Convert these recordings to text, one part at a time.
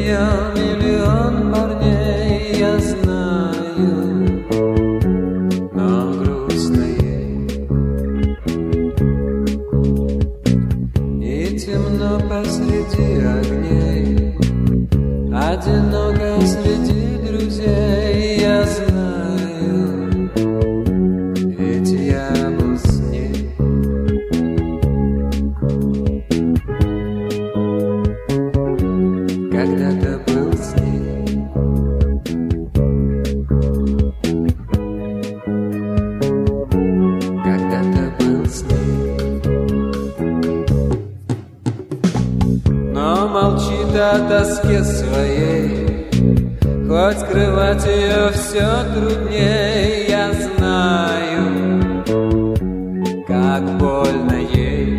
ее миллион парней, я знаю, но грустно ей. И темно посреди огней, одиноко среди друзей, я знаю, ведь я был с ней. Когда-то был с ней. Когда-то был с ней. Но молчит о тоске своей, хоть скрывать ее все трудней, я знаю, как больно ей.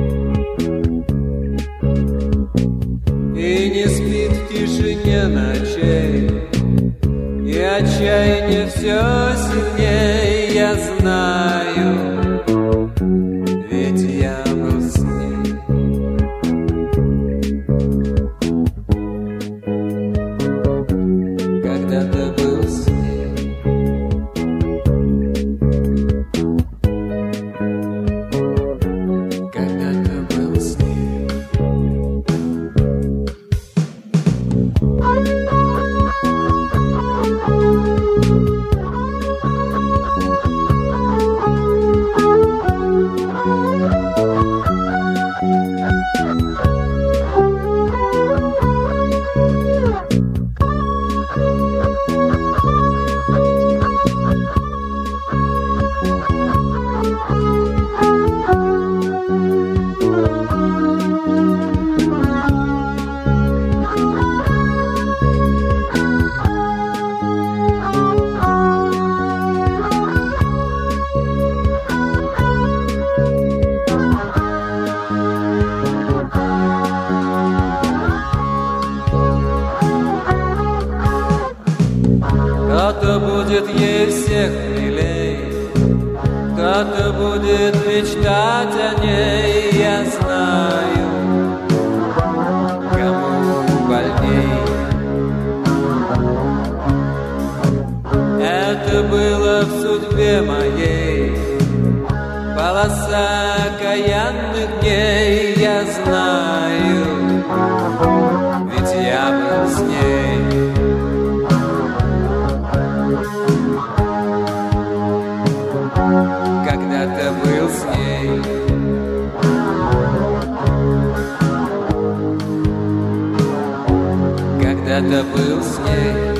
И не спит в тишине ночей, и отчаяние все сильней, я знаю, ведь я был с ней. Когда-то был с ней. Когда-то был с ней. Кто-то будет ей всех милей, кто-то будет мечтать о ней, я знаю, кому больней. Это было в судьбе моей, полоса окаянных дней, я знаю, ведь я был с ней. Когда-то был с ней. Когда-то был с ней.